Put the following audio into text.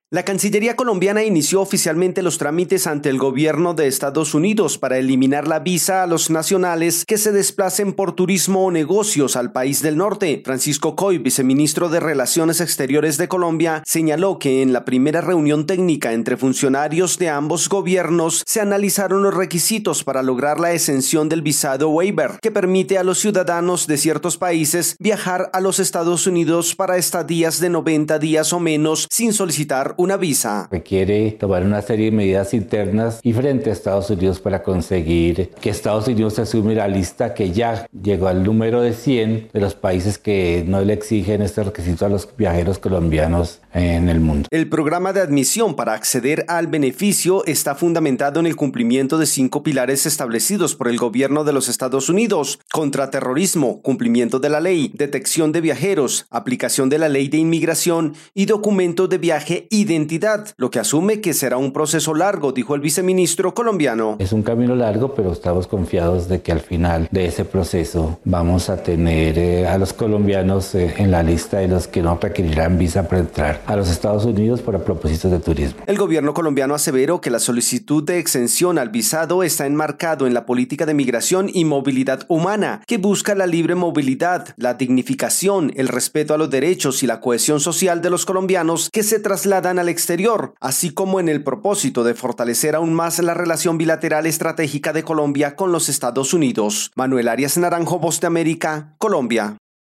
La Cancillería colombiana inició oficialmente los trámites ante el gobierno de Estados Unidos para eliminar la visa a los nacionales que se desplacen por turismo o negocios al país del norte. Francisco Coy, viceministro de Relaciones Exteriores de Colombia, señaló que en la primera reunión técnica entre funcionarios de ambos gobiernos se analizaron los requisitos para lograr la exención del visado waiver, que permite a los ciudadanos de ciertos países viajar a los Estados Unidos para estadías de 90 días o menos sin solicitar una visa. Requiere tomar una serie de medidas internas y frente a Estados Unidos para conseguir que Estados Unidos se asume la lista que ya llegó al número de 100 de los países que no le exigen este requisito a los viajeros colombianos en el mundo. El programa de admisión para acceder al beneficio está fundamentado en el cumplimiento de 5 pilares establecidos por el gobierno de los Estados Unidos: contraterrorismo, cumplimiento de la ley, detección de viajeros, aplicación de la ley de inmigración y documentos de viaje identidad, lo que asume que será un proceso largo, dijo el viceministro colombiano. Es un camino largo, pero estamos confiados de que al final de ese proceso vamos a tener a los colombianos en la lista de los que no requerirán visa para entrar a los Estados Unidos para propósitos de turismo. El gobierno colombiano aseveró que la solicitud de exención al visado está enmarcado en la política de migración y movilidad humana, que busca la libre movilidad, la dignificación, el respeto a los derechos y la cohesión social de los colombianos que se trasladan al exterior, así como en el propósito de fortalecer aún más la relación bilateral estratégica de Colombia con los Estados Unidos. Manuel Arias Naranjo, Voz de América, Colombia.